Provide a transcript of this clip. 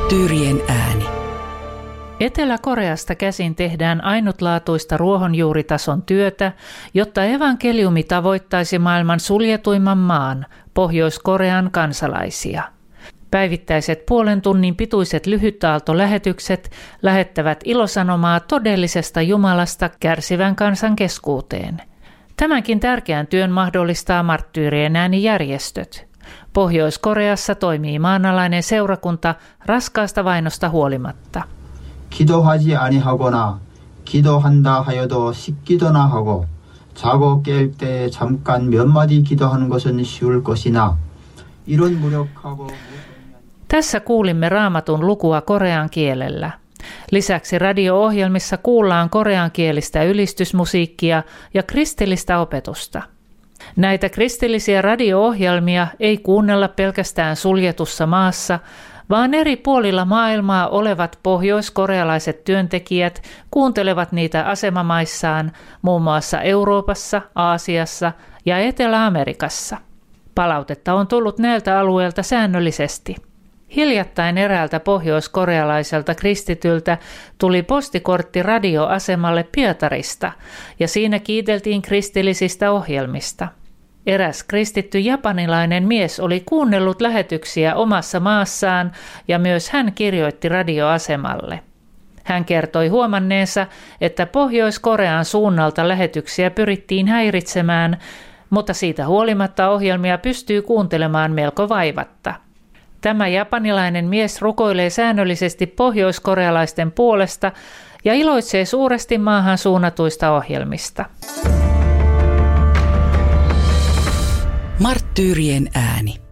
Marttyyrien ääni. Etelä-Koreasta käsin tehdään ainutlaatuista ruohonjuuritason työtä, jotta evankeliumi tavoittaisi maailman suljetuimman maan, Pohjois-Korean kansalaisia. Päivittäiset puolen tunnin pituiset lyhytaaltolähetykset lähettävät ilosanomaa todellisesta Jumalasta kärsivän kansan keskuuteen. Tämänkin tärkeän työn mahdollistaa Marttyyrien ääni-järjestöt. Pohjois-Koreassa toimii maanalainen seurakunta raskaasta vainosta huolimatta. 기도하지 아니하거나 기도한다 하여도 씻기도나 하고 자고 깰 때 잠깐 몇 마디 기도하는 것은 쉬울 것이나 이런 무력하고. Tässä kuulimme Raamatun lukua korean kielellä. Lisäksi radio-ohjelmissa kuullaan koreankielistä ylistysmusiikkia ja kristillistä opetusta. Näitä kristillisiä radio-ohjelmia ei kuunnella pelkästään suljetussa maassa, vaan eri puolilla maailmaa olevat pohjoiskorealaiset työntekijät kuuntelevat niitä asemamaissaan, muun muassa Euroopassa, Aasiassa ja Etelä-Amerikassa. Palautetta on tullut näiltä alueilta säännöllisesti. Hiljattain eräältä pohjoiskorealaiselta kristityltä tuli postikortti radioasemalle Pietarista, ja siinä kiiteltiin kristillisistä ohjelmista. Eräs kristitty japanilainen mies oli kuunnellut lähetyksiä omassa maassaan ja myös hän kirjoitti radioasemalle. Hän kertoi huomanneensa, että Pohjois-Korean suunnalta lähetyksiä pyrittiin häiritsemään, mutta siitä huolimatta ohjelmia pystyy kuuntelemaan melko vaivatta. Tämä japanilainen mies rukoilee säännöllisesti pohjoiskorealaisten puolesta ja iloitsee suuresti maahan suunnatuista ohjelmista. Marttyyrien ääni.